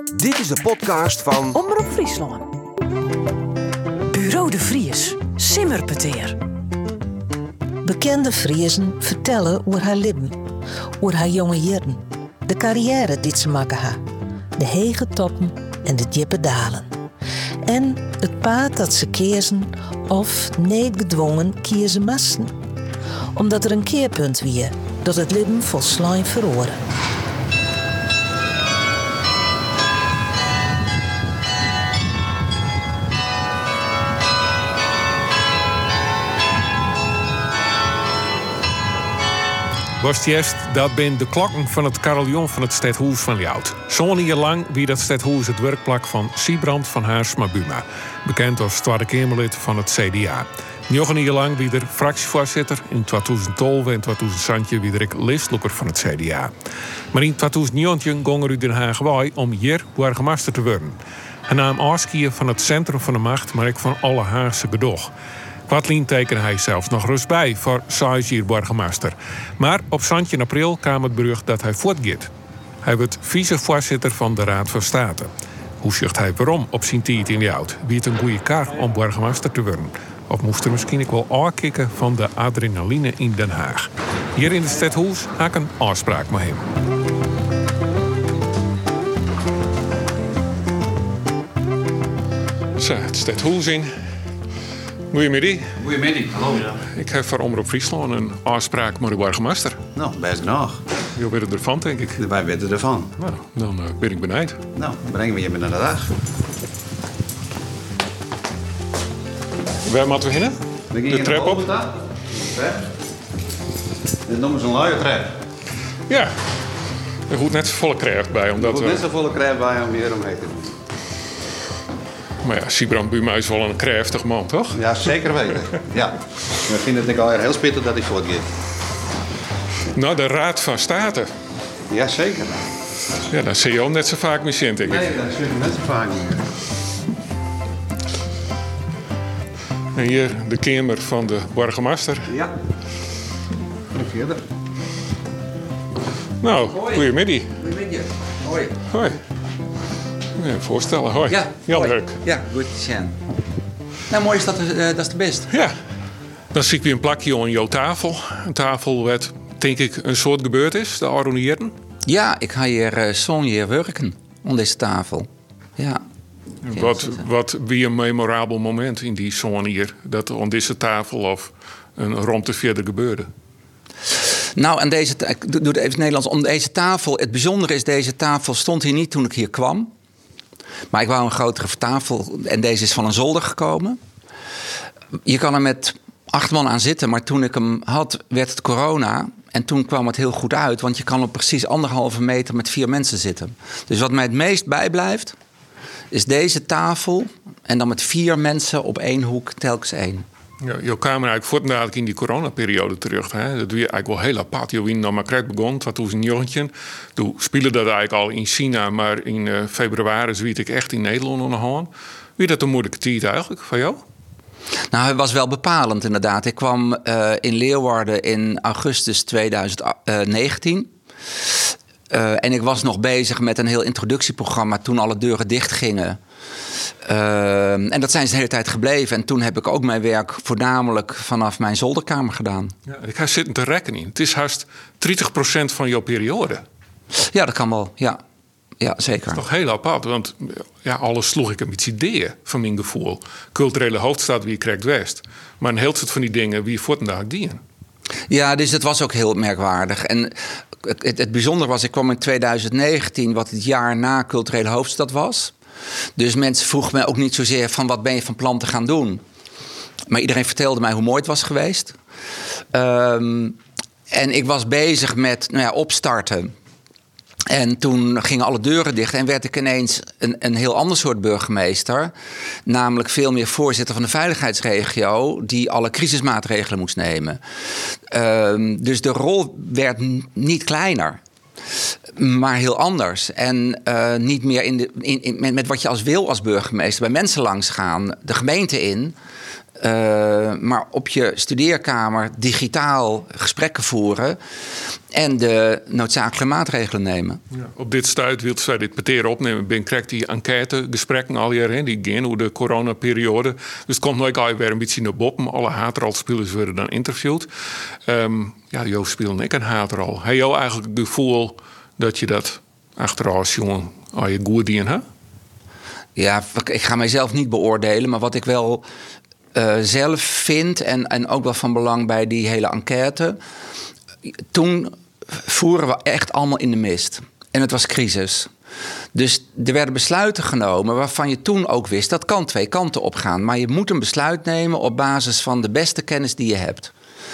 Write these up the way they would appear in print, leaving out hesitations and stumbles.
Dit is de podcast van Omroep Friesland. Bureau de Vries. Simmerpeteer. Bekende Friezen vertellen over haar leven, over haar jonge jaren, de carrière die ze maken ha, de hege toppen en de diepe dalen. En het paad dat ze kiezen of niet gedwongen kiezen moesten. Omdat er een keerpunt weer dat het leven volslijn verloren. Was eerst, dat ben de klokken van het carillon van het Stadhuis van Ljout. Zo'n jaar lang wie dat Stadhuis het werkplak van Siebrand van Haarsma-Buma. Bekend als Tweede Kamerlid van het CDA. 9 jaar lang wie er fractievoorzitter. In 2012 en 2017 wie ik lijsttrekker van het CDA. Maar in 2019 ging er u Den Haag wij om hier burgemeester te worden. Hij nam afscheid van het centrum van de macht, maar ook van alle Haagse gedoog. Kwartlien tekende hij zelfs nog rust bij voor 6 jaar burgemeester. Maar op 17 april kwam het bericht dat hij voortgaat. Hij wordt vicevoorzitter van de Raad van State. Hoe zegt hij waarom op zijn tijd in Ljout? Wie het een goede kar om burgemeester te worden? Of moest er misschien ook wel aankicken van de adrenaline in Den Haag? Hier in het Stadhuis had ik een afspraak met hem. Zo, het Stadhuis in. Goedemiddag. Goedemiddag, hallo. Ik heb voor Omroep Friesland een afspraak met de burgemeester. Nou, best graag. Je weet ervan, denk ik. Wij weten ervan. Nou, dan ben ik benieuwd. Nou, brengen we je naar de dag. Waar moeten we heen? De trap op? Dit noemen ze een luie trap. Ja. Er goed net zo volle krijgt bij. Er Omdat moet net zo volle trap bij om hier omheen te doen. Maar ja, Siebrand Buma is wel een krachtig man, toch? Ja, zeker weten. Ja. We vinden het al heel spittig dat hij voortgaat. Nou, de Raad van State. Ja, zeker. Ja, daar zie je al net zo vaak mee zitten, denk ik. Nee, dat is net zo vaak niet meer. En hier de kamer van de burgemeester. Ja. En verder. Nou, goedemiddag. Goedemiddag. Hoi. Hoi. Ja, voorstellen, hoi. Ja, Jan hoi. Huk. Ja, goed te zien. Nou, mooi is dat, dat is de best. Ja. Dan zie ik weer een plakje aan jouw tafel. Een tafel wat, denk ik, een soort gebeurd is, de Aronieren. Ja, ik ga hier zo'n jaar werken aan deze tafel. Ja. Wat wie een memorabel moment in die zon hier, dat aan deze tafel of een rond te verder gebeurde? Nou, ik doe het even in het Nederlands. Om deze tafel, het bijzondere is, deze tafel stond hier niet toen ik hier kwam. Maar ik wou een grotere tafel en deze is van een zolder gekomen. Je kan er met 8 man aan zitten, maar toen ik hem had, werd het corona. En toen kwam het heel goed uit, want je kan op precies 1,5 meter met 4 mensen zitten. Dus wat mij het meest bijblijft, is deze tafel en dan met 4 mensen op 1 hoek, telkens 1. Ja, je kwam eigenlijk voortdurend in die coronaperiode terug. Hè? Dat doe je eigenlijk wel heel apart. Je wint nog maar krijt begon, 2019. Toen speelde dat eigenlijk al in China, maar in februari zwiet ik echt in Nederland onderhand. Wie dat een moeilijke tijd eigenlijk van jou? Nou, het was wel bepalend inderdaad. Ik kwam in Leeuwarden in augustus 2019. En ik was nog bezig met een heel introductieprogramma toen alle deuren dicht gingen. En dat zijn ze de hele tijd gebleven. En toen heb ik ook mijn werk voornamelijk vanaf mijn zolderkamer gedaan. Ja, ik ga zitten te rekken. Het is haast 30% van jouw periode. Ja, dat kan wel. Ja, zeker. Dat is toch heel apart. Want ja, alles sloeg ik een beetje ideeën van mijn gevoel. Culturele hoofdstad, wie krijgt West. Maar een heel soort van die dingen wie voortdurend dienen. Ja, dus dat was ook heel merkwaardig. En het bijzondere was, ik kwam in 2019, wat het jaar na culturele hoofdstad was. Dus mensen vroegen mij ook niet zozeer van wat ben je van plan te gaan doen. Maar iedereen vertelde mij hoe mooi het was geweest. En ik was bezig met opstarten. En toen gingen alle deuren dicht en werd ik ineens een heel ander soort burgemeester. Namelijk veel meer voorzitter van de veiligheidsregio die alle crisismaatregelen moest nemen. Dus de rol werd niet kleiner, maar heel anders. En niet meer met wat je wil als burgemeester. Bij mensen langs gaan, de gemeente in. maar op je studeerkamer digitaal gesprekken voeren en de noodzakelijke maatregelen nemen. Ja, op dit stuit wilt zij dit peteren opnemen. Ben krijgt die enquêtegesprekken al hier, die gaan over de coronaperiode. Dus het komt nooit al weer een beetje naar boven. Alle haterrolspelers worden dan interviewd. Jo speelde ik een haterrol. Heb je eigenlijk het gevoel dat je dat achteraf, jongen, al je goed dien hebt? Ja, ik ga mijzelf niet beoordelen, maar wat ik wel zelf vind en ook wel van belang bij die hele enquête. Toen voeren we echt allemaal in de mist. En het was crisis. Dus er werden besluiten genomen waarvan je toen ook wist, dat kan twee kanten op gaan. Maar je moet een besluit nemen op basis van de beste kennis die je hebt.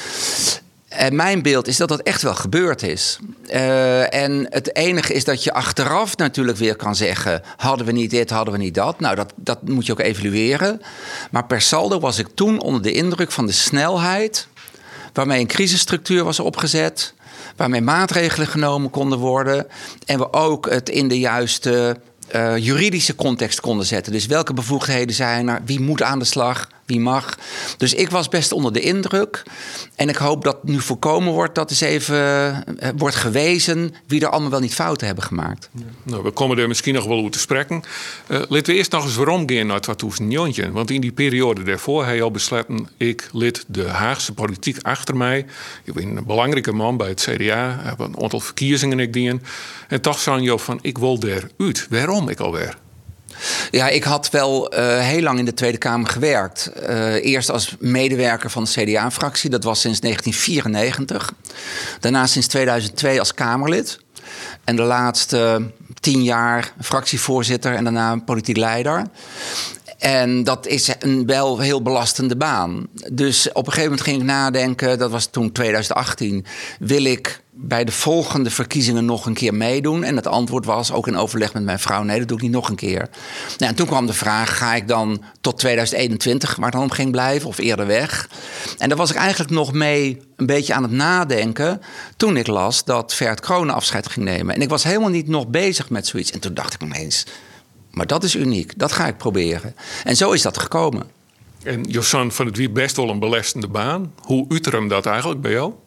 En mijn beeld is dat dat echt wel gebeurd is. En het enige is dat je achteraf natuurlijk weer kan zeggen, hadden we niet dit, hadden we niet dat. Nou, dat moet je ook evalueren. Maar per saldo was ik toen onder de indruk van de snelheid waarmee een crisisstructuur was opgezet, waarmee maatregelen genomen konden worden en we ook het in de juiste juridische context konden zetten. Dus welke bevoegdheden zijn er, wie moet aan de slag, wie mag. Dus ik was best onder de indruk. En ik hoop dat nu voorkomen wordt dat eens even wordt gewezen wie er allemaal wel niet fouten hebben gemaakt. Ja. Nou, we komen er misschien nog wel over te spreken. Laten we eerst nog eens waarom gaan naar 2009. Want in die periode daarvoor heb je al besloten, ik lid de Haagse politiek achter mij. Ik ben een belangrijke man bij het CDA. Heb een aantal verkiezingen ik dien. En toch zei je van, ik wil eruit. Waarom ik alweer? Ja, ik had wel heel lang in de Tweede Kamer gewerkt. Eerst als medewerker van de CDA-fractie. Dat was sinds 1994. Daarna sinds 2002 als Kamerlid. En de laatste 10 jaar fractievoorzitter en daarna politiek leider. En dat is een wel heel belastende baan. Dus op een gegeven moment ging ik nadenken, dat was toen 2018... wil ik bij de volgende verkiezingen nog een keer meedoen? En het antwoord was, ook in overleg met mijn vrouw, nee, dat doe ik niet nog een keer. Nou, en toen kwam de vraag, ga ik dan tot 2021, waar het dan om ging blijven, of eerder weg? En daar was ik eigenlijk nog mee een beetje aan het nadenken toen ik las dat Ferd Kronen afscheid ging nemen. En ik was helemaal niet nog bezig met zoiets. En toen dacht ik ineens, maar dat is uniek, dat ga ik proberen. En zo is dat gekomen. En Josan van het Wie best wel een belastende baan. Hoe uiterm dat eigenlijk bij jou?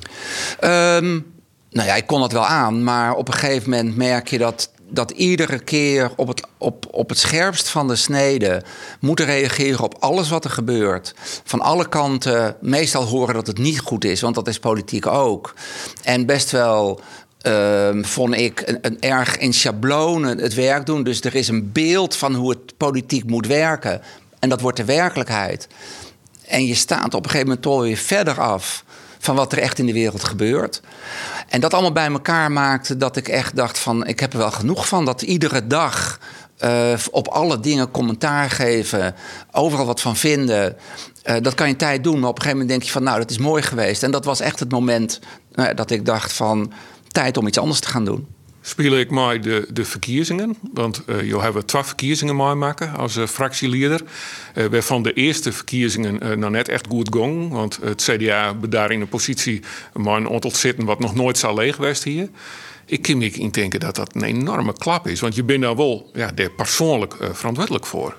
Nou ja, ik kon het wel aan, maar op een gegeven moment merk je dat iedere keer op het scherpst van de snede moeten reageren op alles wat er gebeurt. Van alle kanten meestal horen dat het niet goed is, want dat is politiek ook. En best wel vond ik een erg in schablonen het werk doen. Dus er is een beeld van hoe het politiek moet werken. En dat wordt de werkelijkheid. En je staat op een gegeven moment toch weer verder af van wat er echt in de wereld gebeurt. En dat allemaal bij elkaar maakte dat ik echt dacht van, ik heb er wel genoeg van dat iedere dag op alle dingen commentaar geven, overal wat van vinden. Dat kan je een tijd doen, maar op een gegeven moment denk je van, nou, dat is mooi geweest. En dat was echt het moment dat ik dacht van, tijd om iets anders te gaan doen. Speel ik maar de verkiezingen. Want je hebt 2 verkiezingen maken als fractieleider. Waarvan de eerste verkiezingen nou net echt goed gong. Want het CDA daar in een positie maar een aantal zitten wat nog nooit zal leeg geweest hier. Ik kan me in denken dat dat een enorme klap is. Want je bent daar wel daar persoonlijk verantwoordelijk voor.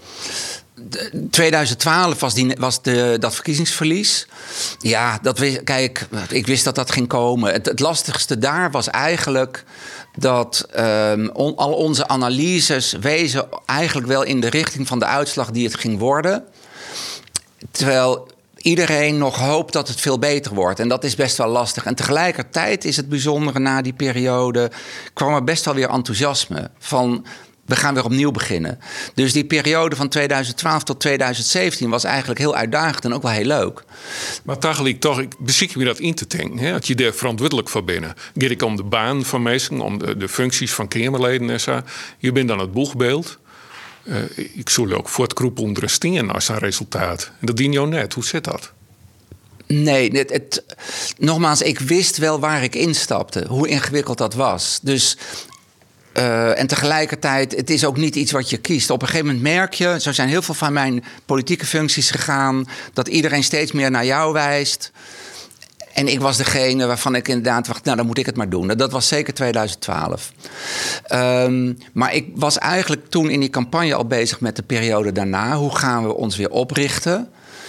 2012 was dat verkiezingsverlies. Ja, kijk, ik wist dat dat ging komen. Het lastigste daar was eigenlijk dat al onze analyses wezen eigenlijk wel in de richting van de uitslag die het ging worden. Terwijl iedereen nog hoopt dat het veel beter wordt. En dat is best wel lastig. En tegelijkertijd is het bijzondere, na die periode kwam er best wel weer enthousiasme van, we gaan weer opnieuw beginnen. Dus die periode van 2012 tot 2017 was eigenlijk heel uitdagend en ook wel heel leuk. Maar tegelijk toch, ik beziek me dat in te denken. Hè? Dat je daar verantwoordelijk voor bent. Gaat ik om de baan van mensen, om de functies van Kamerleden en zo. Je bent dan het boegbeeld. Ik zou ook voor het groep onder een steen als een resultaat. En dat dien jou net. Hoe zit dat? Nee, nogmaals, ik wist wel waar ik instapte. Hoe ingewikkeld dat was. Dus en tegelijkertijd, het is ook niet iets wat je kiest. Op een gegeven moment merk je, zo zijn heel veel van mijn politieke functies gegaan, dat iedereen steeds meer naar jou wijst. En ik was degene waarvan ik inderdaad dacht, nou, dan moet ik het maar doen. Dat was zeker 2012. Maar ik was eigenlijk toen in die campagne al bezig met de periode daarna. Hoe gaan we ons weer oprichten?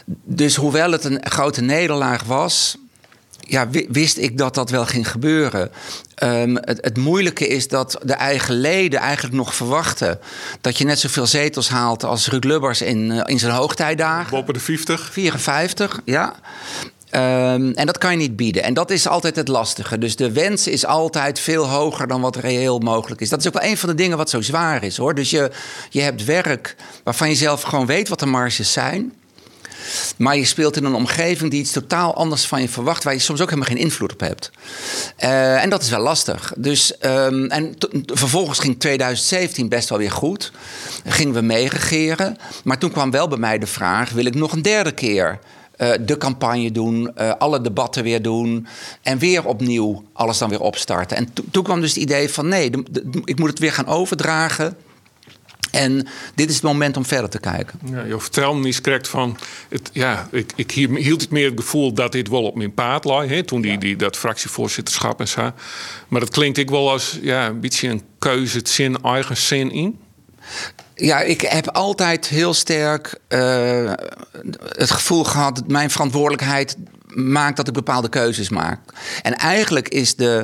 Dus hoewel het een grote nederlaag was, ja, wist ik dat dat wel ging gebeuren. Het moeilijke is dat de eigen leden eigenlijk nog verwachten dat je net zoveel zetels haalt als Ruud Lubbers in zijn hoogtijdagen. Boven de 50. 54, ja. En dat kan je niet bieden. En dat is altijd het lastige. Dus de wens is altijd veel hoger dan wat reëel mogelijk is. Dat is ook wel een van de dingen wat zo zwaar is, hoor. Dus je hebt werk waarvan je zelf gewoon weet wat de marges zijn. Maar je speelt in een omgeving die iets totaal anders van je verwacht, waar je soms ook helemaal geen invloed op hebt. En dat is wel lastig. Dus, vervolgens ging 2017 best wel weer goed. Gingen we meeregeren. Maar toen kwam wel bij mij de vraag, wil ik nog een derde keer de campagne doen, alle debatten weer doen en weer opnieuw alles dan weer opstarten. En toen kwam dus het idee van nee, ik moet het weer gaan overdragen. En dit is het moment om verder te kijken. Ja, je vertelde me niet correct van... Ik hield het meer het gevoel dat dit wel op mijn paard lag. Hè, toen dat fractievoorzitterschap en zo. Maar dat klinkt ik wel als een beetje een keuze, het zin, eigen zin in. Ja, ik heb altijd heel sterk het gevoel gehad dat mijn verantwoordelijkheid maakt dat ik bepaalde keuzes maak. En eigenlijk is de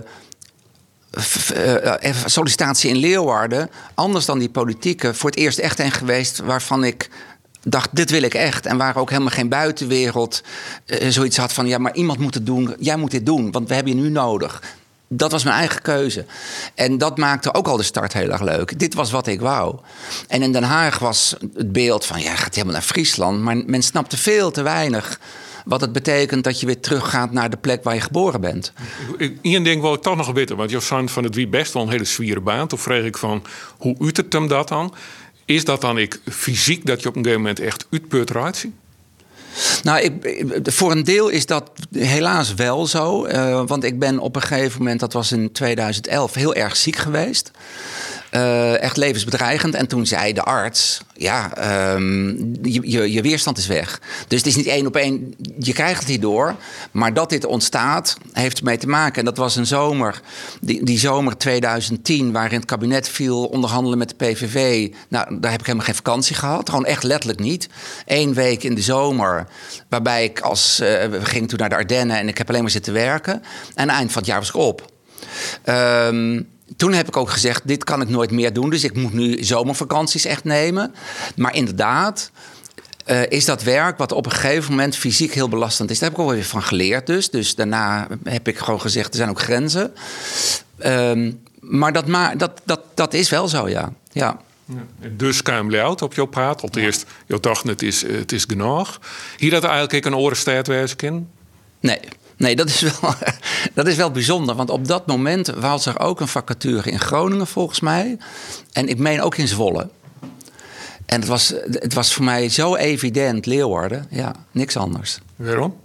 sollicitatie in Leeuwarden, anders dan die politieke, voor het eerst echt een geweest waarvan ik dacht, dit wil ik echt. En waar ook helemaal geen buitenwereld zoiets had van, ja, maar iemand moet het doen, jij moet dit doen, want we hebben je nu nodig. Dat was mijn eigen keuze. En dat maakte ook al de start heel erg leuk. Dit was wat ik wou. En in Den Haag was het beeld van, ja, gaat helemaal naar Friesland. Maar men snapte veel te weinig wat het betekent dat je weer teruggaat naar de plek waar je geboren bent. Eén ding wil ik toch nog weten. Want je zei van het wie best wel een hele zwiere baan. Toen vreeg ik van, hoe uitert hem dat dan? Is dat dan fysiek dat je op een gegeven moment echt uitput eruit ziet? Nou, voor een deel is dat helaas wel zo. Want ik ben op een gegeven moment, dat was in 2011, heel erg ziek geweest. Echt levensbedreigend. En toen zei de arts, ja, je weerstand is weg. Dus het is niet 1 op 1, je krijgt het hierdoor. Maar dat dit ontstaat, heeft ermee te maken. En dat was een zomer, die zomer 2010, waarin het kabinet viel, onderhandelen met de PVV. Nou, daar heb ik helemaal geen vakantie gehad. Gewoon echt letterlijk niet. 1 week in de zomer, waarbij ik we gingen toen naar de Ardennen en ik heb alleen maar zitten werken. En aan het eind van het jaar was ik op. Toen heb ik ook gezegd, dit kan ik nooit meer doen. Dus ik moet nu zomervakanties echt nemen. Maar inderdaad is dat werk wat op een gegeven moment fysiek heel belastend is. Daar heb ik ook weer van geleerd dus. Dus daarna heb ik gewoon gezegd, er zijn ook grenzen. Maar dat is wel zo, ja. Ja. Dus kwam je uit op jouw paard. Al eerst, je dacht, het is genoeg. Hier dat eigenlijk een orenstaat wezen kan? Nee, dat is wel bijzonder. Want op dat moment was er ook een vacature in Groningen, volgens mij. En ik meen ook in Zwolle. En het was voor mij zo evident, Leeuwarden. Ja, niks anders. Waarom?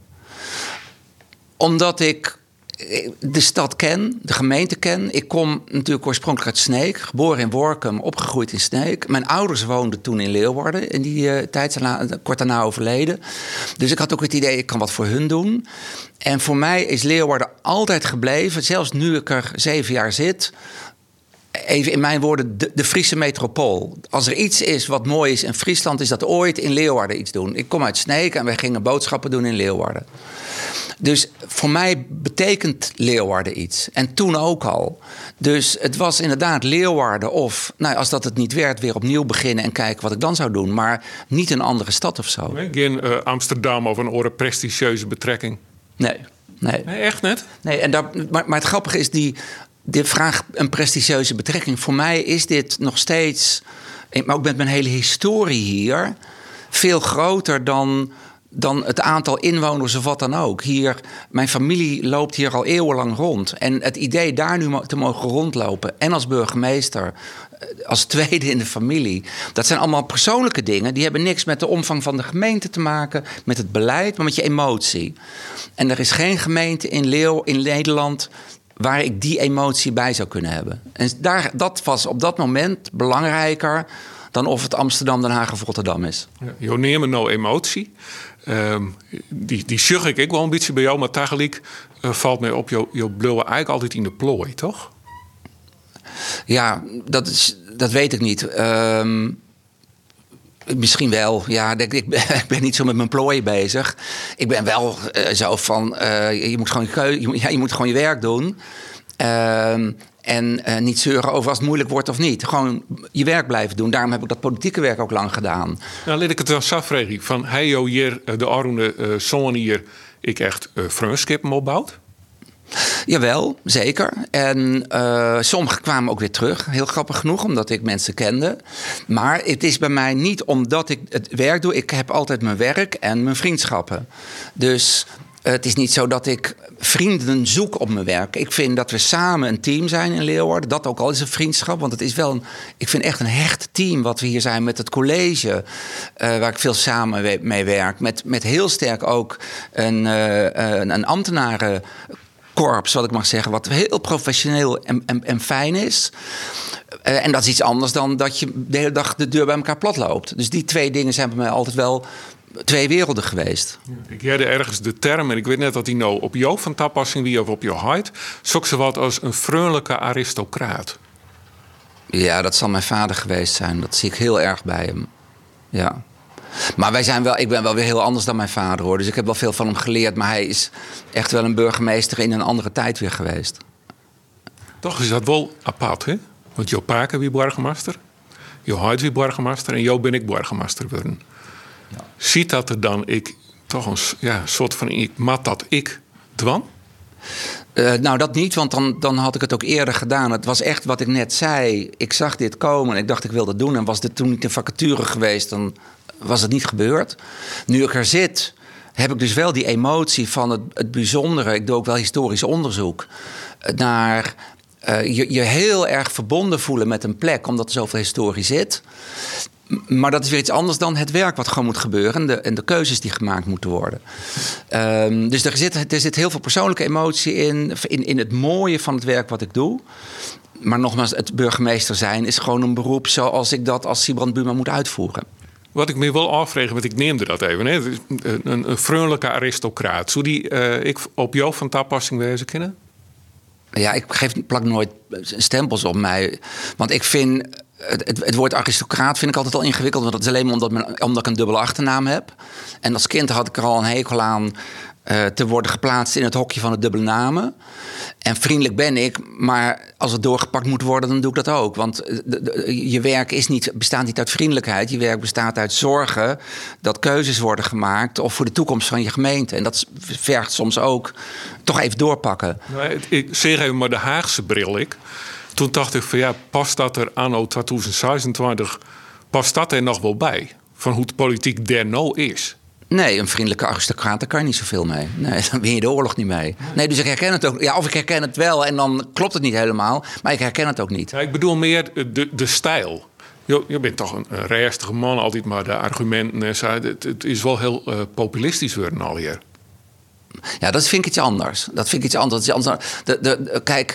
Omdat ik de stad ken, de gemeente ken. Ik kom natuurlijk oorspronkelijk uit Sneek. Geboren in Workum, opgegroeid in Sneek. Mijn ouders woonden toen in Leeuwarden. In die tijd, kort daarna overleden. Dus ik had ook het idee, ik kan wat voor hun doen. En voor mij is Leeuwarden altijd gebleven, zelfs nu ik er 7 jaar zit, even in mijn woorden, de Friese metropool. Als er iets is wat mooi is in Friesland, is dat ooit in Leeuwarden iets doen. Ik kom uit Sneek en wij gingen boodschappen doen in Leeuwarden. Dus voor mij betekent Leeuwarden iets. En toen ook al. Dus het was inderdaad Leeuwarden of, nou, als dat het niet werd, weer opnieuw beginnen en kijken wat ik dan zou doen. Maar niet een andere stad of zo. Geen Amsterdam of een oren prestigieuze betrekking? Nee, echt net? Nee, maar het grappige is die vraag, een prestigieuze betrekking. Voor mij is dit nog steeds, maar ook met mijn hele historie hier, veel groter dan het aantal inwoners of wat dan ook. Hier, mijn familie loopt hier al eeuwenlang rond. En het idee daar nu te mogen rondlopen, en als burgemeester, als tweede in de familie, dat zijn allemaal persoonlijke dingen. Die hebben niks met de omvang van de gemeente te maken, met het beleid, maar met je emotie. En er is geen gemeente in Nederland waar ik die emotie bij zou kunnen hebben. En dat was op dat moment belangrijker dan of het Amsterdam, Den Haag of Rotterdam is. Ja, je neemt nou emotie. Die zag ik wel een beetje bij jou, maar tegelijk valt mij op, je blauwe eigenlijk altijd in de plooi, toch? Ja, dat weet ik niet. Misschien wel, ja. Ik ben niet zo met mijn plooien bezig. Ik ben wel zo van, je moet gewoon je werk doen. En niet zeuren over als het moeilijk wordt of niet. Gewoon je werk blijven doen. Daarom heb ik dat politieke werk ook lang gedaan. Nou, laat ik het wel afvragen. Van hij hier de Arune zoon hier ik echt vriendschap opbouwt? Jawel, zeker. En sommigen kwamen ook weer terug. Heel grappig genoeg, omdat ik mensen kende. Maar het is bij mij niet omdat ik het werk doe. Ik heb altijd mijn werk en mijn vriendschappen. Dus het is niet zo dat ik vrienden zoek op mijn werk. Ik vind dat we samen een team zijn in Leeuwarden. Dat ook al is een vriendschap. Want het is wel ik vind echt een hecht team wat we hier zijn met het college. Waar ik veel samen mee werk. Met heel sterk ook een ambtenarenkorps, wat ik mag zeggen. Wat heel professioneel en fijn is. En dat is iets anders dan dat je de hele dag de deur bij elkaar plat loopt. Dus die twee dingen zijn bij mij altijd wel twee werelden geweest. Ik hoorde ergens de term, en ik weet net dat die nou op jou van toepassing wie of op jou huid. Zoek ze wat als een vriendelijke aristocraat. Ja, dat zal mijn vader geweest zijn. Dat zie ik heel erg bij hem. Ja. Maar ik ben wel weer heel anders dan mijn vader, hoor. Dus ik heb wel veel van hem geleerd. Maar hij is echt wel een burgemeester in een andere tijd weer geweest. Toch is dat wel apart, hè? Want jouw paken wie burgemeester, jouw huid wie burgemeester en jou ben ik burgemeester geworden. Ja. Ziet dat er dan toch een soort van ik mat dat ik dwan? Nou, dat niet, want dan had ik het ook eerder gedaan. Het was echt wat ik net zei. Ik zag dit komen en ik dacht ik wil dat doen. En was dit toen niet een vacature geweest, dan was het niet gebeurd. Nu ik er zit, heb ik dus wel die emotie van het bijzondere. Ik doe ook wel historisch onderzoek naar je heel erg verbonden voelen met een plek, omdat er zoveel historie zit. Maar dat is weer iets anders dan het werk wat gewoon moet gebeuren en de keuzes die gemaakt moeten worden. Dus er zit heel veel persoonlijke emotie in het mooie van het werk wat ik doe. Maar nogmaals, het burgemeester zijn is gewoon een beroep zoals ik dat als Sybrand Buma moet uitvoeren. Wat ik me wil afvragen, want ik neemde dat even. Hè? Een vriendelijke aristocraat. Zou die ik op jou van toepassing wezen kennen? Ja, ik plak nooit stempels op mij. Want ik vind het woord aristocraat vind ik altijd al ingewikkeld. Want dat is alleen maar omdat ik een dubbele achternaam heb. En als kind had ik er al een hekel aan te worden geplaatst in het hokje van de dubbele namen. En vriendelijk ben ik, maar als het doorgepakt moet worden, dan doe ik dat ook. Want je werk bestaat niet uit vriendelijkheid. Je werk bestaat uit zorgen dat keuzes worden gemaakt of voor de toekomst van je gemeente. En dat vergt soms ook toch even doorpakken. Nou, ik zeg even maar de Haagse bril. Toen dacht ik van past dat er anno 2026, past dat er nog wel bij? Van hoe de politiek der nou is? Nee, een vriendelijke aristocraat, daar kan je niet zoveel mee. Nee, dan win je de oorlog niet mee. Nee, dus ik herken het ook. Ja, of ik herken het wel en dan klopt het niet helemaal. Maar ik herken het ook niet. Ja, ik bedoel meer de stijl. Je bent toch een reistige man, altijd maar de argumenten. Het is wel heel populistisch worden al hier. Ja, dat vind ik iets anders. Kijk,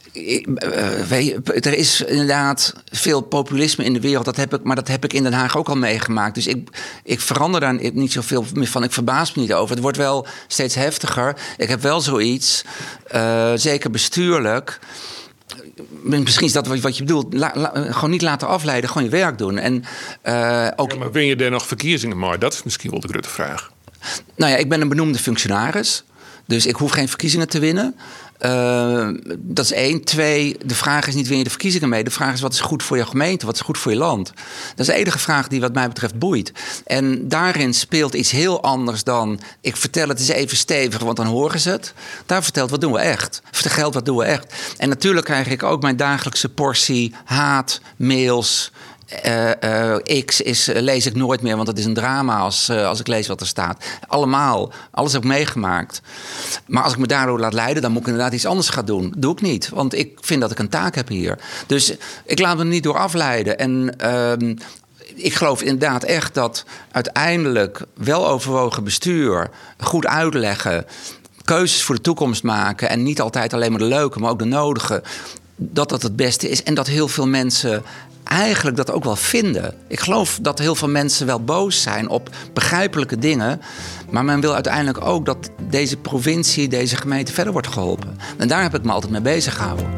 er is inderdaad veel populisme in de wereld. Maar dat heb ik in Den Haag ook al meegemaakt. Dus ik verander daar niet zoveel meer van. Ik verbaas me niet over. Het wordt wel steeds heftiger. Ik heb wel zoiets, zeker bestuurlijk. Misschien is dat wat je bedoelt. Gewoon niet laten afleiden, gewoon je werk doen. En, ook... maar win je er nog verkiezingen? Maar dat is misschien wel de grote vraag. Nou ja, ik ben een benoemde functionaris. Dus ik hoef geen verkiezingen te winnen. Dat is 1. 2, de vraag is niet win je de verkiezingen mee. De vraag is wat is goed voor je gemeente, wat is goed voor je land. Dat is de enige vraag die wat mij betreft boeit. En daarin speelt iets heel anders dan ik vertel het eens even stevig, want dan horen ze het. Daar vertelt wat doen we echt. Vertel wat doen we echt. En natuurlijk krijg ik ook mijn dagelijkse portie haat, mails. X lees ik nooit meer, want het is een drama als ik lees wat er staat. Allemaal, alles heb ik meegemaakt. Maar als ik me daardoor laat leiden, dan moet ik inderdaad iets anders gaan doen. Doe ik niet, want ik vind dat ik een taak heb hier. Dus ik laat me er niet door afleiden. En ik geloof inderdaad echt dat uiteindelijk wel overwogen bestuur, goed uitleggen, keuzes voor de toekomst maken en niet altijd alleen maar de leuke, maar ook de nodige, dat het beste is. En dat heel veel mensen eigenlijk dat ook wel vinden. Ik geloof dat heel veel mensen wel boos zijn op begrijpelijke dingen, maar men wil uiteindelijk ook dat deze provincie, deze gemeente verder wordt geholpen. En daar heb ik me altijd mee bezig gehouden.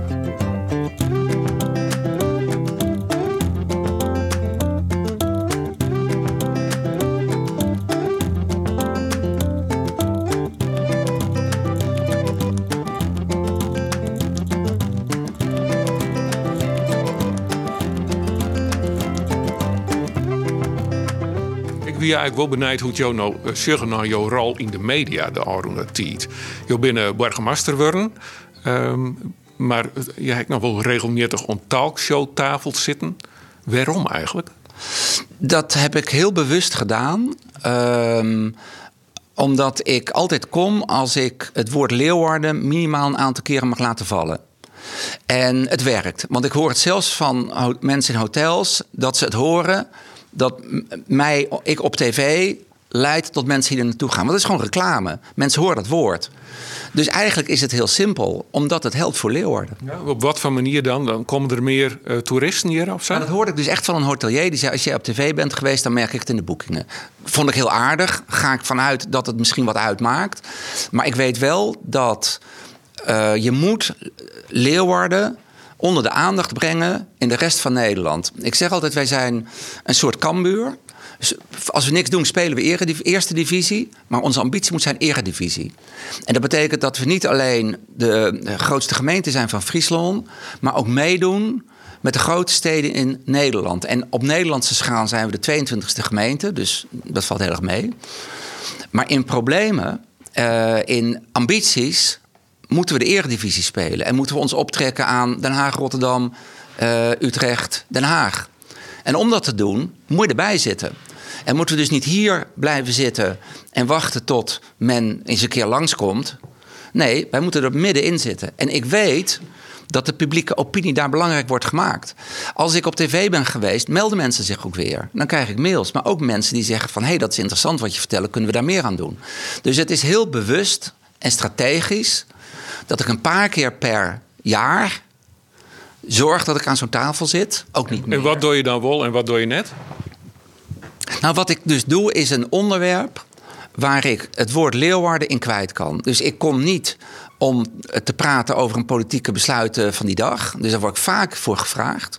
wie eigenlijk wel benijd hoe het jou nou zeggen naar jouw rol in de media de oude tijd. Je bent burgemeester worden, maar je hebt nog wel regelmatig op talkshowtafels zitten. Waarom eigenlijk? Dat heb ik heel bewust gedaan. Omdat ik altijd kom als ik het woord Leeuwarden minimaal een aantal keren mag laten vallen. En het werkt. Want ik hoor het zelfs van mensen in hotels dat ze het horen dat ik op tv leidt tot mensen die er naartoe gaan. Want dat is gewoon reclame. Mensen horen dat woord. Dus eigenlijk is het heel simpel, omdat het helpt voor Leeuwarden. Ja, op wat voor manier dan? Dan komen er meer toeristen hier of zo? Dat hoorde ik dus echt van een hotelier. Die zei, als jij op tv bent geweest, dan merk ik het in de boekingen. Vond ik heel aardig. Ga ik vanuit dat het misschien wat uitmaakt. Maar ik weet wel dat je moet Leeuwarden onder de aandacht brengen in de rest van Nederland. Ik zeg altijd, wij zijn een soort Cambuur. Dus als we niks doen, spelen we eerste divisie. Maar onze ambitie moet zijn eredivisie. En dat betekent dat we niet alleen de grootste gemeente zijn van Friesland, maar ook meedoen met de grote steden in Nederland. En op Nederlandse schaal zijn we de 22e gemeente. Dus dat valt heel erg mee. Maar in problemen, in ambities, moeten we de eredivisie spelen. En moeten we ons optrekken aan Den Haag, Rotterdam, Utrecht, Den Haag. En om dat te doen, moet je erbij zitten. En moeten we dus niet hier blijven zitten en wachten tot men eens een keer langskomt. Nee, wij moeten er middenin zitten. En ik weet dat de publieke opinie daar belangrijk wordt gemaakt. Als ik op tv ben geweest, melden mensen zich ook weer. Dan krijg ik mails, maar ook mensen die zeggen van, hé, dat is interessant wat je vertelt, kunnen we daar meer aan doen? Dus het is heel bewust en strategisch dat ik een paar keer per jaar zorg dat ik aan zo'n tafel zit. Ook niet meer. En wat doe je dan wel en wat doe je net? Nou, wat ik dus doe is een onderwerp waar ik het woord Leeuwarden in kwijt kan. Dus ik kom niet om te praten over een politieke besluiten van die dag. Dus daar word ik vaak voor gevraagd.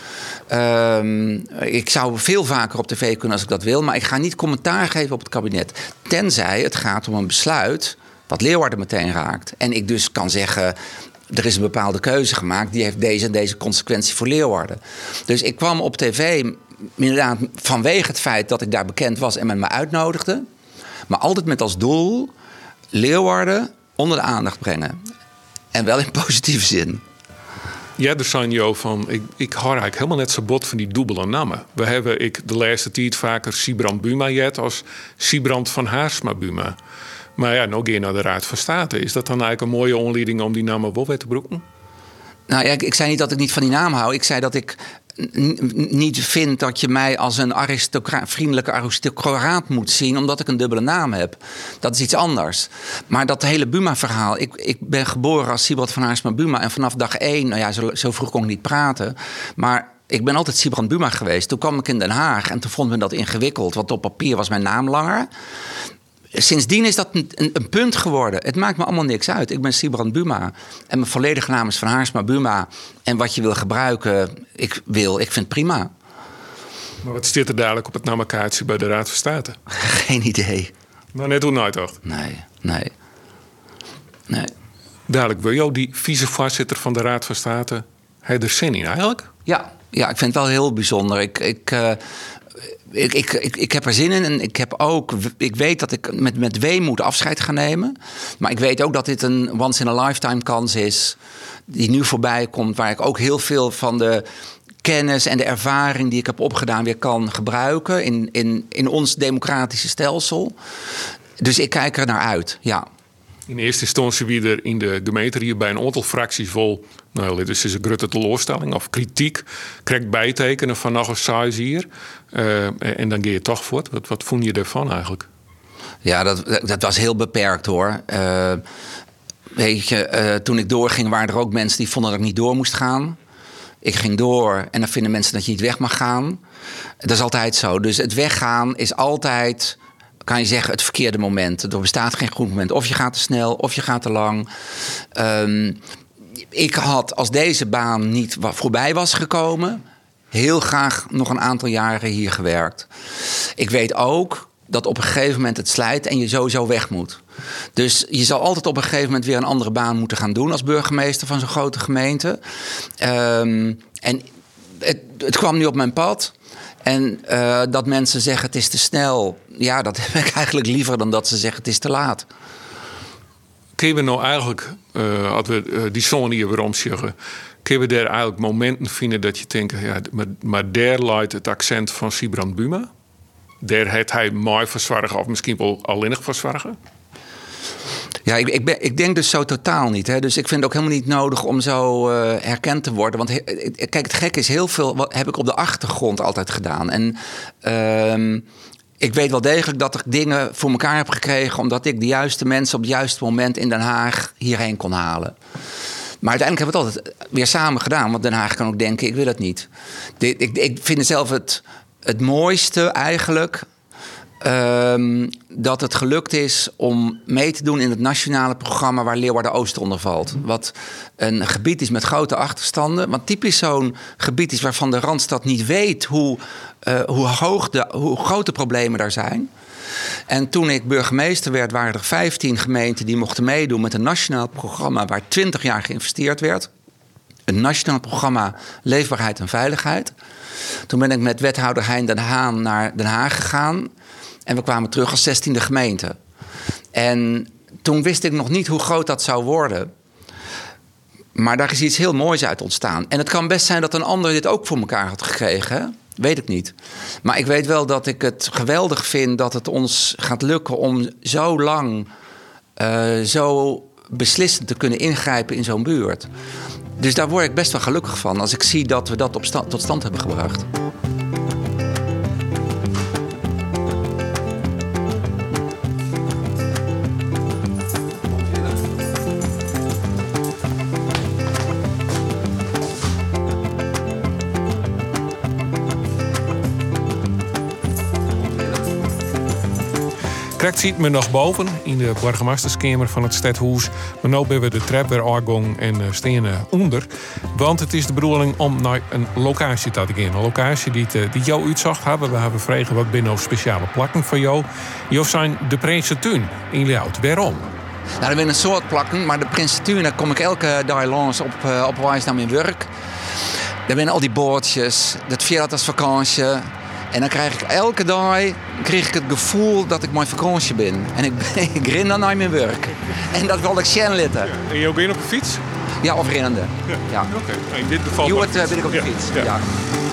Ik zou veel vaker op tv kunnen als ik dat wil, maar ik ga niet commentaar geven op het kabinet. Tenzij het gaat om een besluit wat Leeuwarden meteen raakt. En ik dus kan zeggen, er is een bepaalde keuze gemaakt, die heeft deze en deze consequentie voor Leeuwarden. Dus ik kwam op tv inderdaad vanwege het feit dat ik daar bekend was en men me uitnodigde. Maar altijd met als doel Leeuwarden onder de aandacht brengen. En wel in positieve zin. Ja, er zijn jou van, ik hoor eigenlijk helemaal net zo bot van die dubbele namen. We hebben de laatste tijd vaker Sybrand Buma jet als Sybrand van Haarsma Buma. Maar ja, nou ga je naar de Raad van State. Is dat dan eigenlijk een mooie aanleiding om die namen wel weer te broeken? Nou ja, ik zei niet dat ik niet van die naam hou. Ik zei dat ik niet vind dat je mij als een vriendelijke aristocraat moet zien, omdat ik een dubbele naam heb. Dat is iets anders. Maar dat hele Buma-verhaal. Ik ben geboren als Sybrand van Haarsma Buma. En vanaf dag 1, nou ja, zo vroeg kon ik niet praten. Maar ik ben altijd Sybrand Buma geweest. Toen kwam ik in Den Haag en toen vond men dat ingewikkeld. Want op papier was mijn naam langer. Sindsdien is dat een punt geworden. Het maakt me allemaal niks uit. Ik ben Sybrand Buma. En mijn volledige naam is Van Haarsma Buma. En wat je wil gebruiken, ik vind het prima. Maar wat zit er dadelijk op het naamkaartje bij de Raad van State? Geen idee. Nou, net hoe nooit toch? Nee. Dadelijk wil jou die vicevoorzitter van de Raad van State. Hij er zin in eigenlijk? Ja, ik vind het wel heel bijzonder. Ik heb er zin in en ik weet dat ik met weemoed afscheid ga nemen. Maar ik weet ook dat dit een once-in-a-lifetime kans is die nu voorbij komt, waar ik ook heel veel van de kennis en de ervaring die ik heb opgedaan weer kan gebruiken in ons democratische stelsel. Dus ik kijk er naar uit, ja. In eerste instantie wie er in de gemeente hier bij een aantal fracties vol, nou, dit is een grote teleurstelling of kritiek, krijgt bijtekenen van nog een size hier. En dan ga je toch voort. Wat vond je ervan eigenlijk? Ja, dat was heel beperkt hoor. Weet je, toen ik doorging waren er ook mensen die vonden dat ik niet door moest gaan. Ik ging door en dan vinden mensen dat je niet weg mag gaan. Dat is altijd zo. Dus het weggaan is altijd, kan je zeggen, het verkeerde moment. Er bestaat geen goed moment. Of je gaat te snel, of je gaat te lang. Ik had, als deze baan niet voorbij was gekomen, heel graag nog een aantal jaren hier gewerkt. Ik weet ook dat op een gegeven moment het slijt en je sowieso weg moet. Dus je zal altijd op een gegeven moment weer een andere baan moeten gaan doen als burgemeester van zo'n grote gemeente. En Het kwam nu op mijn pad. En dat mensen zeggen het is te snel. Ja, dat heb ik eigenlijk liever dan dat ze zeggen het is te laat. Kunnen we nou eigenlijk, als we die zon hier weer omzeggen, kunnen we daar eigenlijk momenten vinden dat je denkt, ja, maar daar luidt het accent van Sybrand Buma? Daar heeft hij mooi verzorgen of misschien wel alleenig verzorgen? Ja, ik denk dus zo totaal niet. Hè. Dus ik vind het ook helemaal niet nodig om zo herkend te worden. Want kijk, het gekke is, heel veel heb ik op de achtergrond altijd gedaan. En ik weet wel degelijk dat ik dingen voor elkaar heb gekregen, omdat ik de juiste mensen op het juiste moment in Den Haag hierheen kon halen. Maar uiteindelijk hebben we het altijd weer samen gedaan. Want Den Haag kan ook denken, ik wil het niet. Ik vind zelf het mooiste eigenlijk dat het gelukt is om mee te doen in het nationale programma waar Leeuwarden-Oost onder valt. Wat een gebied is met grote achterstanden. Wat typisch zo'n gebied is waarvan de Randstad niet weet hoe grote problemen daar zijn. En toen ik burgemeester werd, waren er 15 gemeenten die mochten meedoen met een nationaal programma waar 20 jaar geïnvesteerd werd. Een nationaal programma Leefbaarheid en Veiligheid. Toen ben ik met wethouder Hein Den Haan naar Den Haag gegaan. En we kwamen terug als 16e gemeente. En toen wist ik nog niet hoe groot dat zou worden. Maar daar is iets heel moois uit ontstaan. En het kan best zijn dat een ander dit ook voor elkaar had gekregen. Hè? Weet ik niet. Maar ik weet wel dat ik het geweldig vind dat het ons gaat lukken om zo lang, zo beslissend te kunnen ingrijpen in zo'n buurt. Dus daar word ik best wel gelukkig van als ik zie dat we dat tot stand hebben gebracht. Krijgt ziet me nog boven in de burgemeesterskamer van het stadhuis. Maar nu hebben we de trap weer aangegaan en staan onder. Want het is de bedoeling om naar een locatie te gaan. Een locatie die jou uitzocht hebben. We hebben gevraagd wat binnen speciale plakken voor jou. Jou zijn de Prinsentuin in Leeuwarden. Waarom? Nou, er zijn een soort plakken, maar de Prinsentuin, daar kom ik elke dag langs op reis naar mijn werk. Daar zijn al die boordjes, dat viert als vakantie. En dan krijg ik elke dag het gevoel dat ik mijn vakantie ben. En ik ren dan naar mijn werk. En dat wil ik zien litten. Ja. En je ook in op de fiets? Ja, of rennende. Ja. Oké. In dit geval ben ik op de fiets. Ja. Ja.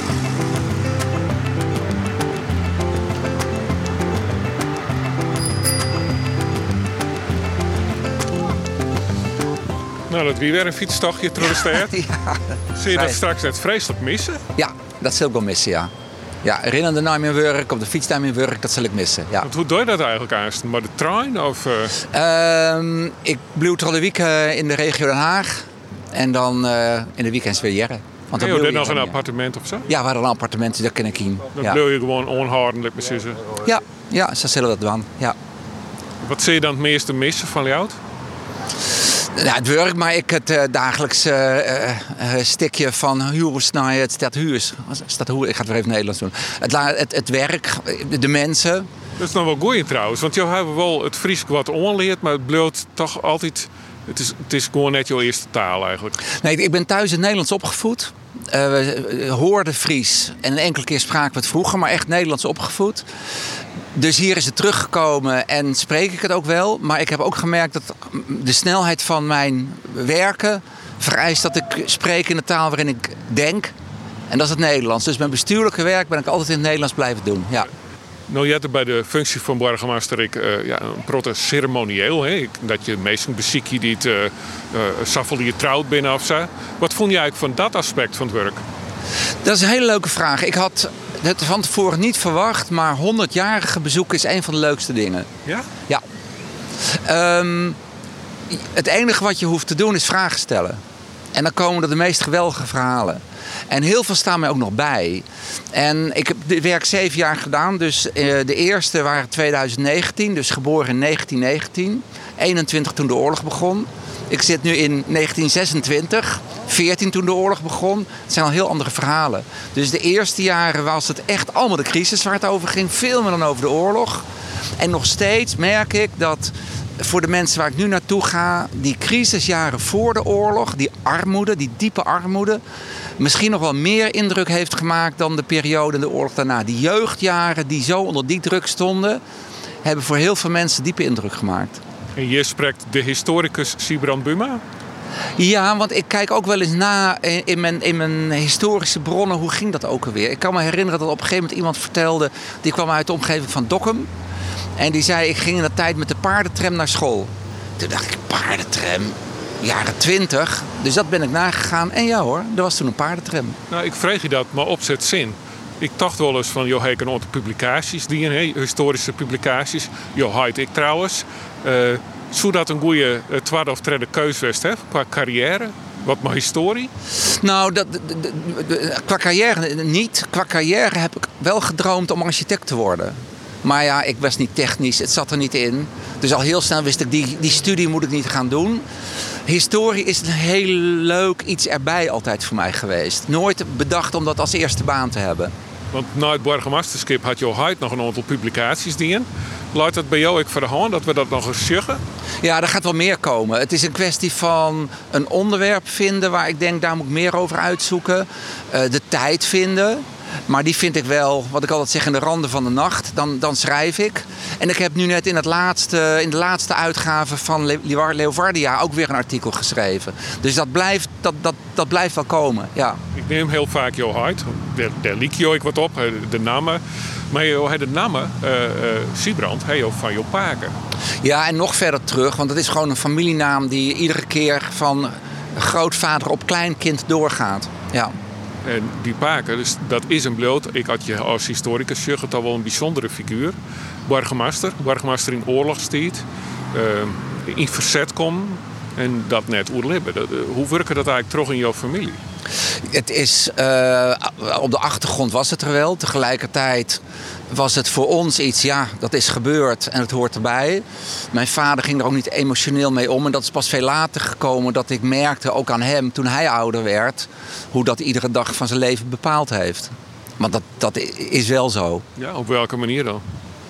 Nou, dat weer een fietstochtje door de stad. Ja. Zie je dat straks net vreselijk missen? Ja, dat zal ik wel missen, ja. Ja, rennende naar mijn werk, op de fiets naar mijn werk, dat zal ik missen. Ja. Want hoe doe je dat eigenlijk eerst? Maar de trein of? Ik bleef al de week in de regio Den Haag. En dan in de weekends weer Jerre. Want dan je nog een appartement of zo? Ja, we hadden een appartement, dus dat ken ik in. Dan wil je gewoon onhoudelijk beslissen. Ja, zo zullen we dat doen. Ja. Wat zie je dan het meeste missen van Leeuwarden? Nou, het werk, maar ik het dagelijkse stukje van huurs naar het stadhuis. Ik ga het weer even Nederlands doen. Het werk, de mensen. Dat is nog wel goed trouwens, want jou hebben wel het Fries wat onleerd, maar het blijft toch altijd. Het is gewoon net jouw eerste taal eigenlijk. Nee, ik ben thuis in het Nederlands opgevoed. We hoorden Fries en een enkele keer spraken we het vroeger, maar echt Nederlands opgevoed. Dus hier is het teruggekomen en spreek ik het ook wel. Maar ik heb ook gemerkt dat de snelheid van mijn werken vereist dat ik spreek in de taal waarin ik denk. En dat is het Nederlands. Dus mijn bestuurlijke werk ben ik altijd in het Nederlands blijven doen. Ja. Nou, je hebt bij de functie van burgemeester een protte ceremonieel. Hè? Dat je meestal beziek je die je trouwd binnen of zo. Wat vond je eigenlijk van dat aspect van het werk? Dat is een hele leuke vraag. Ik had het van tevoren niet verwacht, maar 100-jarige bezoek is een van de leukste dingen. Ja? Ja. Het enige wat je hoeft te doen is vragen stellen. En dan komen er de meest geweldige verhalen. En heel veel staan mij ook nog bij. En ik heb dit werk 7 jaar gedaan. Dus de eerste waren 2019, dus geboren in 1919. 21 toen de oorlog begon. Ik zit nu in 1926, 14 toen de oorlog begon. Het zijn al heel andere verhalen. Dus de eerste jaren was het echt allemaal de crisis waar het over ging. Veel meer dan over de oorlog. En nog steeds merk ik dat voor de mensen waar ik nu naartoe ga, die crisisjaren voor de oorlog, die armoede, die diepe armoede, misschien nog wel meer indruk heeft gemaakt dan de periode in de oorlog daarna. Die jeugdjaren die zo onder die druk stonden, hebben voor heel veel mensen diepe indruk gemaakt. En je spreekt de historicus Siebrand Buma? Ja, want ik kijk ook wel eens na in mijn historische bronnen. Hoe ging dat ook alweer? Ik kan me herinneren dat op een gegeven moment iemand vertelde. Die kwam uit de omgeving van Dokkum. En die zei, ik ging in de tijd met de paardentram naar school. Toen dacht ik, paardentram? Jaren 20. Dus dat ben ik nagegaan. En ja hoor, er was toen een paardentram. Nou, ik vreeg je dat, maar opzet zin. Ik dacht wel eens van, joh, ik een aantal publicaties, historische publicaties. Joh, ik trouwens. Zou dat een goede tweede of derde keuze was, hè? Qua carrière? Wat mijn historie? Nou, qua carrière niet. Qua carrière heb ik wel gedroomd om architect te worden. Maar ja, ik was niet technisch, het zat er niet in. Dus al heel snel wist ik, die studie moet ik niet gaan doen. Historie is een heel leuk iets erbij altijd voor mij geweest. Nooit bedacht om dat als eerste baan te hebben. Want na het burgemeesterschap had Joh Heid nog een aantal publicaties die. Luidt het bij jou ook voor de hand dat we dat nog eens zeggen? Ja, er gaat wel meer komen. Het is een kwestie van een onderwerp vinden waar ik denk, daar moet ik meer over uitzoeken. De tijd vinden. Maar die vind ik wel, wat ik altijd zeg, in de randen van de nacht. Dan schrijf ik. En ik heb nu net in de laatste uitgave van Leeuwardia ook weer een artikel geschreven. Dus dat blijft wel komen, ja. Ik neem heel vaak Joh Heid. Daar liek je ook wat op, de namen. Maar de namen, Siebrand, van jouw paken. Ja, en nog verder terug, want het is gewoon een familienaam die iedere keer van grootvader op kleinkind doorgaat. Ja. En die paken, dus dat is een bloot. Ik had je als historicus het al wel een bijzondere figuur. Burgemeester in oorlogstijd. In verzet komen en dat net oerlibben. Hoe werken dat eigenlijk terug in jouw familie? Het is, op de achtergrond was het er wel. Tegelijkertijd was het voor ons iets, ja, dat is gebeurd en het hoort erbij. Mijn vader ging er ook niet emotioneel mee om. En dat is pas veel later gekomen dat ik merkte, ook aan hem, toen hij ouder werd, hoe dat iedere dag van zijn leven bepaald heeft. Want dat is wel zo. Ja, op welke manier dan?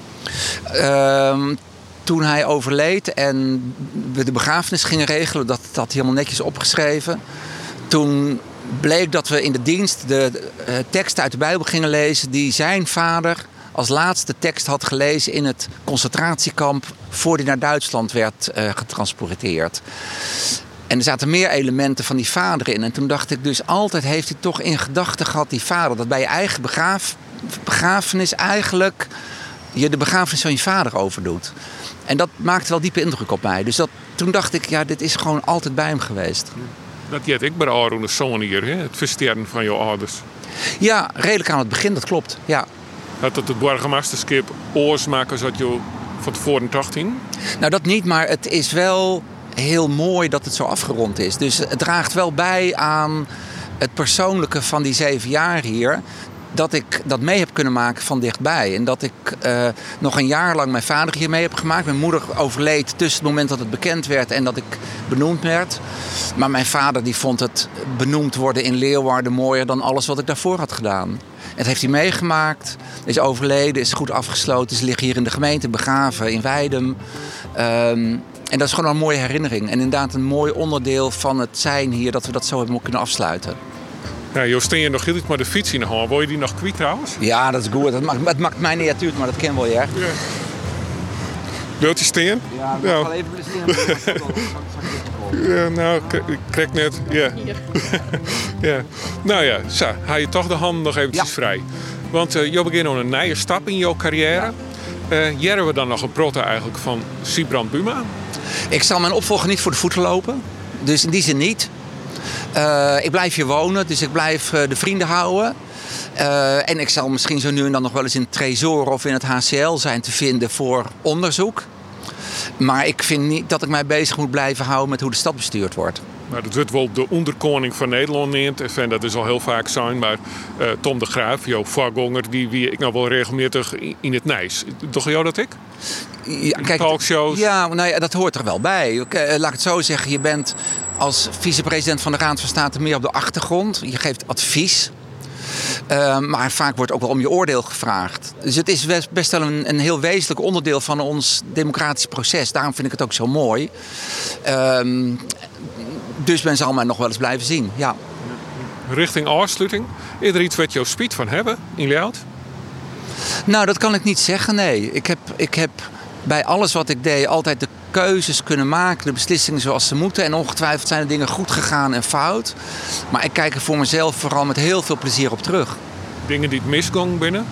Toen hij overleed en we de begrafenis gingen regelen, dat had helemaal netjes opgeschreven. Toen bleek dat we in de dienst de teksten uit de Bijbel gingen lezen die zijn vader als laatste tekst had gelezen in het concentratiekamp voor hij naar Duitsland werd getransporteerd. En er zaten meer elementen van die vader in. En toen dacht ik dus, altijd heeft hij toch in gedachten gehad, die vader, dat bij je eigen begrafenis eigenlijk je de begrafenis van je vader overdoet. En dat maakte wel diepe indruk op mij. Dus toen dacht ik, ja, dit is gewoon altijd bij hem geweest. Dat jet ik bij de oude zoon hier, hè? Het versterken van jouw ouders. Ja, redelijk aan het begin, dat klopt. Ja. Had het burgemeesterschap oorsmaken zat je van tevoren 18? Nou, dat niet, maar het is wel heel mooi dat het zo afgerond is. Dus het draagt wel bij aan het persoonlijke van die 7 jaar hier, dat ik dat mee heb kunnen maken van dichtbij. En dat ik nog een jaar lang mijn vader hier mee heb gemaakt. Mijn moeder overleed tussen het moment dat het bekend werd en dat ik benoemd werd. Maar mijn vader die vond het benoemd worden in Leeuwarden mooier dan alles wat ik daarvoor had gedaan. Het heeft hij meegemaakt, is overleden, is goed afgesloten. Ze liggen hier in de gemeente begraven in Weidum. En dat is gewoon een mooie herinnering. En inderdaad een mooi onderdeel van het zijn hier, dat we dat zo hebben kunnen afsluiten. Ja, Joost, steen je nog heel iets maar de fiets in de hand. Wil je die nog kwijt trouwens? Ja, dat is goed. Het maakt mij niet uit, maar dat ken wel, ja. Wilt je steen? Ja, ik mag wel even plezier. Ja, nou, ik krijg net. Ja. Ja. Nou ja, zo, haal je toch de hand nog eventjes vrij. Want je begint nog een nieuwe stap in jouw carrière. Jaren we dan nog een proto eigenlijk van Siebrand Buma? Ik zal mijn opvolger niet voor de voeten lopen. Dus in die zin niet. Ik blijf hier wonen, dus ik blijf de vrienden houden. En ik zal misschien zo nu en dan nog wel eens in het Tresor of in het HCL zijn te vinden voor onderzoek. Maar ik vind niet dat ik mij bezig moet blijven houden met hoe de stad bestuurd wordt. Maar dat wordt wel de onderkoning van Nederland neemt. En dat is al heel vaak zijn. Maar Tom de Graaf, jouw voorganger, die wie ik nou wel regelmatig in het Nijs. Toch jou dat ik? Ja, kijk, talkshows? Ja, nou ja, dat hoort er wel bij. Laat ik het zo zeggen, je bent als vicepresident van de Raad van State meer op de achtergrond. Je geeft advies. Maar vaak wordt ook wel om je oordeel gevraagd. Dus het is best wel een heel wezenlijk onderdeel van ons democratisch proces. Daarom vind ik het ook zo mooi. Dus men zal mij nog wel eens blijven zien, ja. Richting afsluiting. Is er iets wat je spijt van hebben in Leeuwarden? Nou, dat kan ik niet zeggen, nee. Ik heb bij alles wat ik deed altijd de keuzes kunnen maken, de beslissingen zoals ze moeten. En ongetwijfeld zijn er dingen goed gegaan en fout. Maar ik kijk er voor mezelf vooral met heel veel plezier op terug. Dingen die het misgong binnen?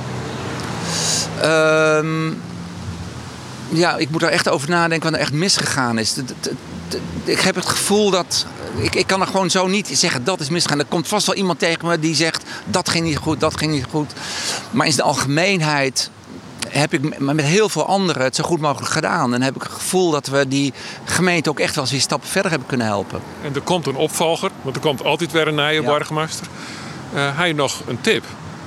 Ja, ik moet er echt over nadenken wat er echt misgegaan is. Ik heb het gevoel dat... Ik kan er gewoon zo niet zeggen dat is misgegaan. Er komt vast wel iemand tegen me die zegt dat ging niet goed, dat ging niet goed. Maar in de algemeenheid heb ik met heel veel anderen het zo goed mogelijk gedaan. En heb ik het gevoel dat we die gemeente ook echt wel eens weer stappen verder hebben kunnen helpen. En er komt een opvolger, want er komt altijd weer een nieuwe burgemeester. Heb je nog een tip?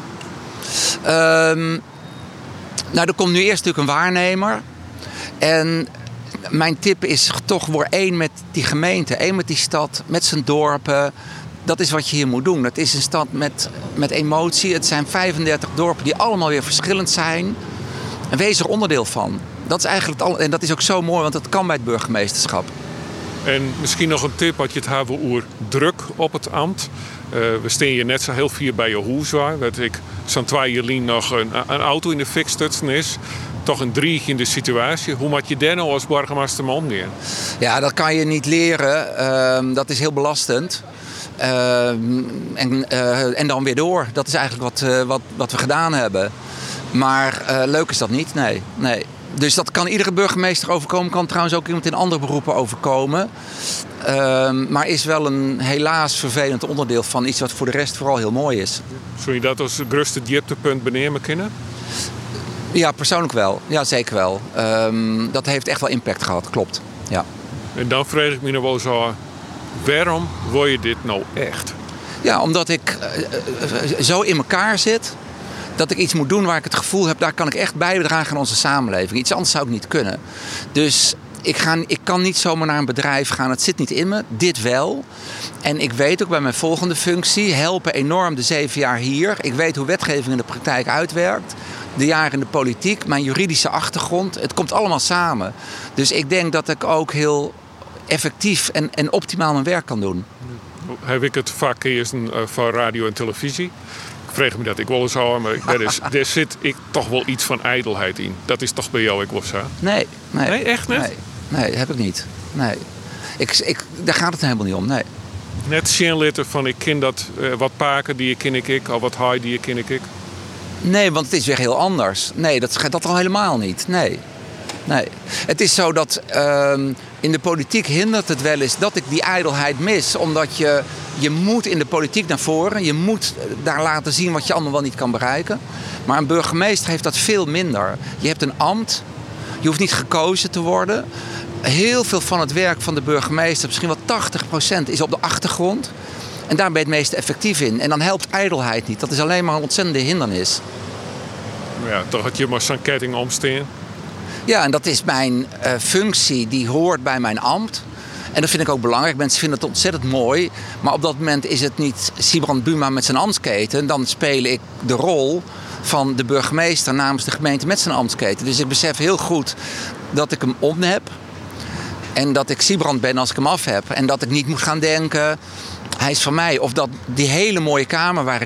Nou, er komt nu eerst natuurlijk een waarnemer. En mijn tip is toch word één met die gemeente, één met die stad, met zijn dorpen. Dat is wat je hier moet doen. Het is een stad met emotie. Het zijn 35 dorpen die allemaal weer verschillend zijn. En wees er onderdeel van. Dat is eigenlijk en dat is ook zo mooi, want dat kan bij het burgemeesterschap. En misschien nog een tip wat je het hebben over druk op het ambt. We staan hier net zo heel veel bij je huis waar. Dat ik zo'n 2 jaar nog een auto in de fik stutsen is. Toch een 3 in de situatie. Hoe moet je daar nou als burgemeester mee omgaan? Ja, dat kan je niet leren. Dat is heel belastend. En dan weer door. Dat is eigenlijk wat we gedaan hebben. Maar leuk is dat niet, nee. Dus dat kan iedere burgemeester overkomen. Kan trouwens ook iemand in andere beroepen overkomen. Maar is wel een helaas vervelend onderdeel van iets wat voor de rest vooral heel mooi is. Zou je dat als het grootste dieptepunt benemen kunnen? Ja, persoonlijk wel. Ja, zeker wel. Dat heeft echt wel impact gehad, klopt. Ja. En dan vraag ik me nog wel zo, waarom wil je dit nou echt? Ja, omdat ik zo in elkaar zit dat ik iets moet doen waar ik het gevoel heb, daar kan ik echt bijdragen aan onze samenleving. Iets anders zou ik niet kunnen. Dus ik kan niet zomaar naar een bedrijf gaan. Het zit niet in me. Dit wel. En ik weet ook bij mijn volgende functie, helpen enorm de 7 jaar hier. Ik weet hoe wetgeving in de praktijk uitwerkt. De jaren in de politiek, mijn juridische achtergrond. Het komt allemaal samen. Dus ik denk dat ik ook heel effectief en optimaal mijn werk kan doen. Heb ik het vaak eerst van radio en televisie. Ik vreeg me dat ik wel eens zou, maar daar zit ik toch wel iets van ijdelheid in. Dat is toch bij jou ik wel zo? Nee. Nee, echt niet? Nee, heb ik niet. Nee. Daar gaat het helemaal niet om, nee. Net zien van ik ken dat wat paken die ken ik, of wat haai die ken ik. Nee, want het is weer heel anders. Nee, dat gaat al helemaal niet. Nee. Het is zo dat in de politiek hindert het wel eens dat ik die ijdelheid mis. Omdat je moet in de politiek naar voren. Je moet daar laten zien wat je allemaal wel niet kan bereiken. Maar een burgemeester heeft dat veel minder. Je hebt een ambt. Je hoeft niet gekozen te worden. Heel veel van het werk van de burgemeester, misschien wel 80%, is op de achtergrond. En daar ben je het meest effectief in. En dan helpt ijdelheid niet. Dat is alleen maar een ontzettende hindernis. Ja, toch had je maar zo'n ketting omstaan. Ja, en dat is mijn functie. Die hoort bij mijn ambt. En dat vind ik ook belangrijk. Mensen vinden het ontzettend mooi. Maar op dat moment is het niet Sybrand Buma met zijn ambtsketen. Dan speel ik de rol van de burgemeester namens de gemeente met zijn ambtsketen. Dus ik besef heel goed dat ik hem om heb. En dat ik Sybrand ben als ik hem af heb. En dat ik niet moet gaan denken, hij is van mij. Of dat die hele mooie kamer waar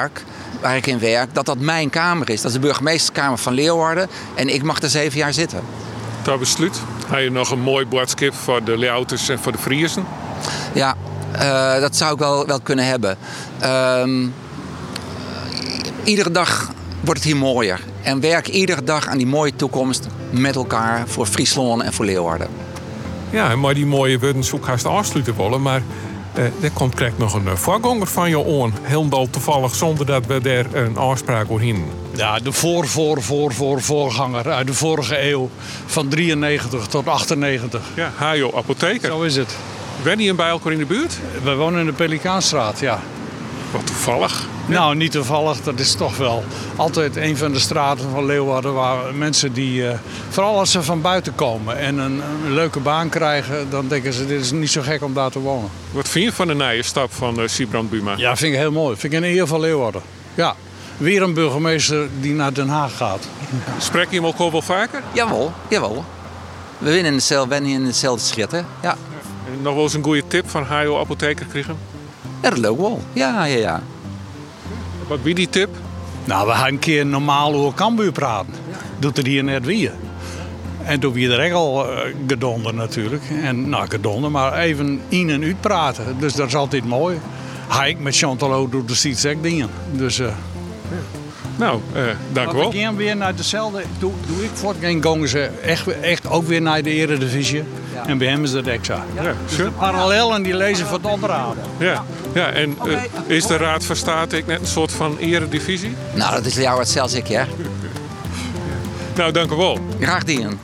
ik in werk, dat mijn kamer is. Dat is de burgemeesterskamer van Leeuwarden. En ik mag er 7 jaar zitten. Ter besluit, heb je nog een mooi boodschap voor de Leeuwarders en voor de Friezen? Ja, dat zou ik wel kunnen hebben. Iedere dag wordt het hier mooier. En werk iedere dag aan die mooie toekomst met elkaar voor Friesland en voor Leeuwarden. Ja, maar die mooie woorden zoek haast afsluiten willen. Maar er komt krijgt nog een voorganger van je oor. Helemaal toevallig zonder dat we daar een afspraak over hebben. Ja, de voorganger uit de vorige eeuw. Van 93 tot 98. Ja, Hajo Apotheker. Zo is het. Wonen jullie bij elkaar in de buurt? We wonen in de Pelikaanstraat, ja. Wat toevallig. Nou, niet toevallig. Dat is toch wel altijd een van de straten van Leeuwarden waar mensen die, vooral als ze van buiten komen en een leuke baan krijgen, dan denken ze, dit is niet zo gek om daar te wonen. Wat vind je van de nieuwe stap van Sybrand Buma? Ja, vind ik heel mooi. Vind ik een eer van Leeuwarden. Ja, weer een burgemeester die naar Den Haag gaat. Spreek je hem ook al wel vaker? Jawel. We winnen in hetzelfde schritt, hè? Ja. En nog wel eens een goede tip van Hajo Apotheker krijgen? Ja, dat lukt wel. Ja. Wat wie die tip? Nou, we gaan een keer normaal over Cambuur praten. Doet er hier net weer. En toen weer er echt al gedonder natuurlijk. En gedonder, maar even in en uit praten. Dus dat is altijd mooi. Ik met Chantal doe de steeds ook dingen. Dus... Nou, dank u wel. We gaan weer naar dezelfde. Doe ik voortgaan, gongen ze echt ook weer naar de Eredivisie. Ja. En bij hem is dat extra. Ja, dus de parallel en die lezen van het onderhouden. Ja, en is de Raad van State net een soort van eredivisie? Nou, dat is jou het zelfs ik, ja. Nou, dank u wel. Graag dingen.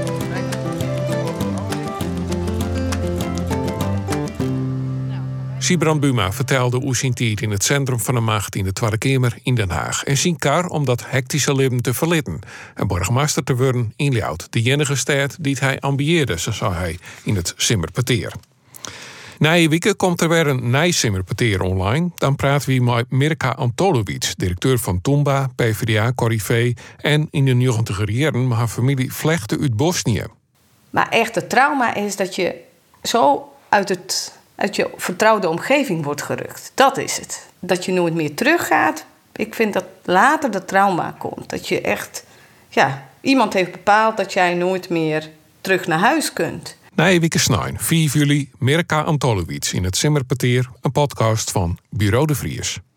Sybrand Buma vertelde hoe zijn tijd in het centrum van de macht in de Tweede Kamer in Den Haag. En zijn kar om dat hectische leven te verlitten. En burgemeester te worden in Ljout. De enige stad die hij ambieerde, zo zei hij in het Simmerpeteer. Na een week komt er weer een nieuw Simmerpeteer online. Dan praten we met Mirka Antolovic, directeur van Tumba, PvdA, Corrivé en in de 90e jaren met haar familie vlechten uit Bosnië. Maar echt het trauma is dat je zo uit je vertrouwde omgeving wordt gerukt. Dat is het. Dat je nooit meer teruggaat. Ik vind dat later dat trauma komt. Dat je echt... iemand heeft bepaald dat jij nooit meer terug naar huis kunt. Nijweke Snijn, 4 juli, Mirka Antolovic in het Simmerpeteer, een podcast van Bureau de Vries.